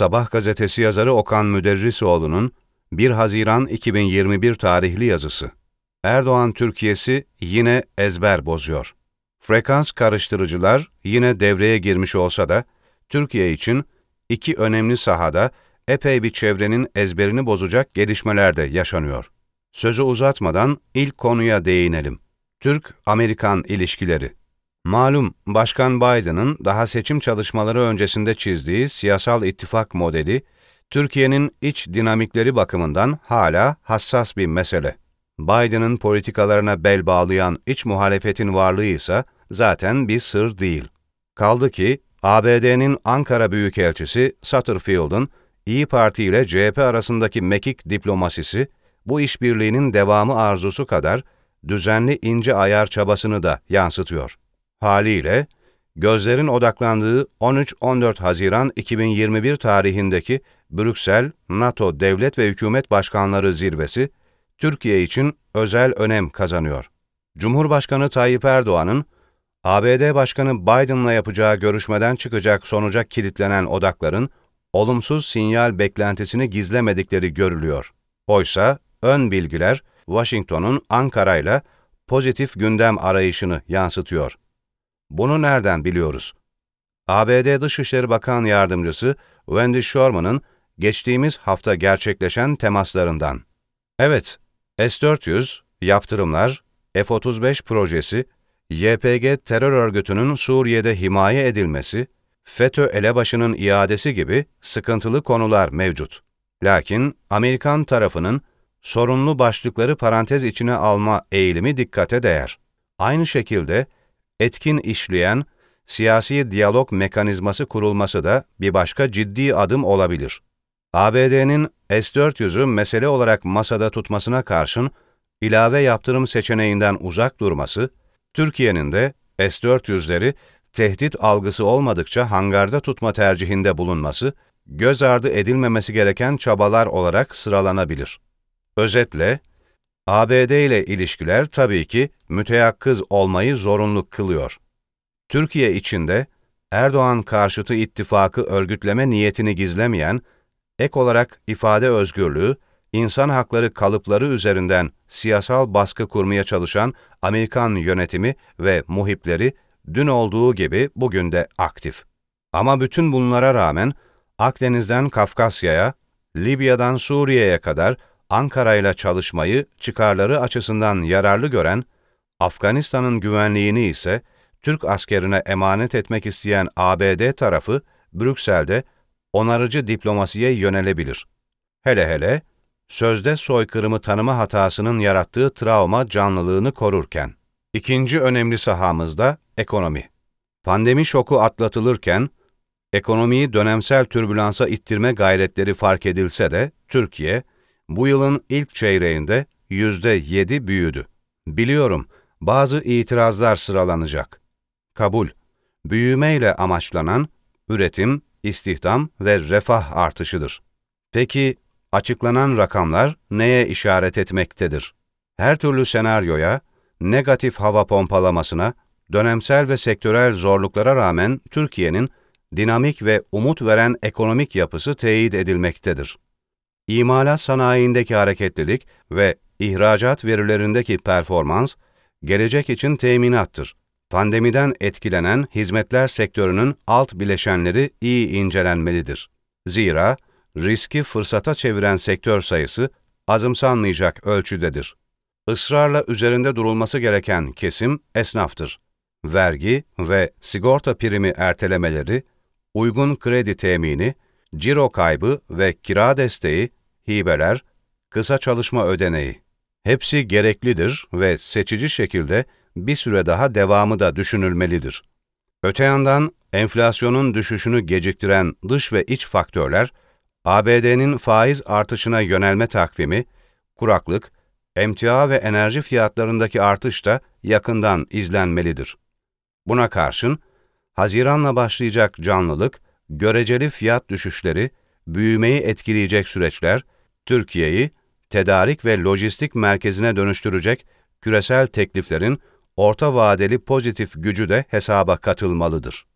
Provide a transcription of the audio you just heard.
Sabah gazetesi yazarı Okan Müderrisoğlu'nun 1 Haziran 2021 tarihli yazısı. Erdoğan Türkiye'si yine ezber bozuyor. Frekans karıştırıcılar yine devreye girmiş olsa da, Türkiye için iki önemli sahada epey bir çevrenin ezberini bozacak gelişmeler de yaşanıyor. Sözü uzatmadan ilk konuya değinelim. Türk-Amerikan ilişkileri. Malum, Başkan Biden'ın daha seçim çalışmaları öncesinde çizdiği siyasal ittifak modeli, Türkiye'nin iç dinamikleri bakımından hala hassas bir mesele. Biden'ın politikalarına bel bağlayan iç muhalefetin varlığı ise zaten bir sır değil. Kaldı ki, ABD'nin Ankara Büyükelçisi Satterfield'ın İyi Parti ile CHP arasındaki mekik diplomasisi, bu işbirliğinin devamı arzusu kadar düzenli ince ayar çabasını da yansıtıyor. Haliyle, gözlerin odaklandığı 13-14 Haziran 2021 tarihindeki Brüksel, NATO Devlet ve Hükümet Başkanları Zirvesi, Türkiye için özel önem kazanıyor. Cumhurbaşkanı Tayyip Erdoğan'ın, ABD Başkanı Biden'la yapacağı görüşmeden çıkacak sonuca kilitlenen odakların, olumsuz sinyal beklentisini gizlemedikleri görülüyor. Oysa, ön bilgiler, Washington'un Ankara'yla pozitif gündem arayışını yansıtıyor. Bunu nereden biliyoruz? ABD Dışişleri Bakan Yardımcısı Wendy Sherman'ın geçtiğimiz hafta gerçekleşen temaslarından. Evet, S-400, yaptırımlar, F-35 projesi, YPG terör örgütünün Suriye'de himaye edilmesi, FETÖ elebaşının iadesi gibi sıkıntılı konular mevcut. Lakin Amerikan tarafının sorunlu başlıkları parantez içine alma eğilimi dikkate değer. Aynı şekilde etkin işleyen siyasi diyalog mekanizması kurulması da bir başka ciddi adım olabilir. ABD'nin S-400'ü mesele olarak masada tutmasına karşın ilave yaptırım seçeneğinden uzak durması, Türkiye'nin de S-400'leri tehdit algısı olmadıkça hangarda tutma tercihinde bulunması, göz ardı edilmemesi gereken çabalar olarak sıralanabilir. Özetle, ABD ile ilişkiler tabii ki müteyakkız olmayı zorunlu kılıyor. Türkiye içinde Erdoğan karşıtı ittifakı örgütleme niyetini gizlemeyen, ek olarak ifade özgürlüğü, insan hakları kalıpları üzerinden siyasal baskı kurmaya çalışan Amerikan yönetimi ve muhipleri dün olduğu gibi bugün de aktif. Ama bütün bunlara rağmen Akdeniz'den Kafkasya'ya, Libya'dan Suriye'ye kadar Ankara'yla çalışmayı çıkarları açısından yararlı gören, Afganistan'ın güvenliğini ise Türk askerine emanet etmek isteyen ABD tarafı Brüksel'de onarıcı diplomasiye yönelebilir. Hele hele, sözde soykırımı tanıma hatasının yarattığı travma canlılığını korurken. İkinci önemli sahamızda ekonomi. Pandemi şoku atlatılırken, ekonomiyi dönemsel türbülansa ittirme gayretleri fark edilse de, Türkiye, bu yılın ilk çeyreğinde %7 büyüdü. Biliyorum, bazı itirazlar sıralanacak. Kabul, büyümeyle amaçlanan üretim, istihdam ve refah artışıdır. Peki, açıklanan rakamlar neye işaret etmektedir? Her türlü senaryoya, negatif hava pompalamasına, dönemsel ve sektörel zorluklara rağmen Türkiye'nin dinamik ve umut veren ekonomik yapısı teyit edilmektedir. İmalat sanayindeki hareketlilik ve ihracat verilerindeki performans, gelecek için teminattır. Pandemiden etkilenen hizmetler sektörünün alt bileşenleri iyi incelenmelidir. Zira riski fırsata çeviren sektör sayısı azımsanmayacak ölçüdedir. Israrla üzerinde durulması gereken kesim esnaftır. Vergi ve sigorta primi ertelemeleri, uygun kredi temini, ciro kaybı ve kira desteği, hibeler, kısa çalışma ödeneği. Hepsi gereklidir ve seçici şekilde bir süre daha devamı da düşünülmelidir. Öte yandan enflasyonun düşüşünü geciktiren dış ve iç faktörler, ABD'nin faiz artışına yönelme takvimi, kuraklık, emtia ve enerji fiyatlarındaki artış da yakından izlenmelidir. Buna karşın, Haziran'la başlayacak canlılık, göreceli fiyat düşüşleri, büyümeyi etkileyecek süreçler, Türkiye'yi tedarik ve lojistik merkezine dönüştürecek küresel tekliflerin orta vadeli pozitif gücü de hesaba katılmalıdır.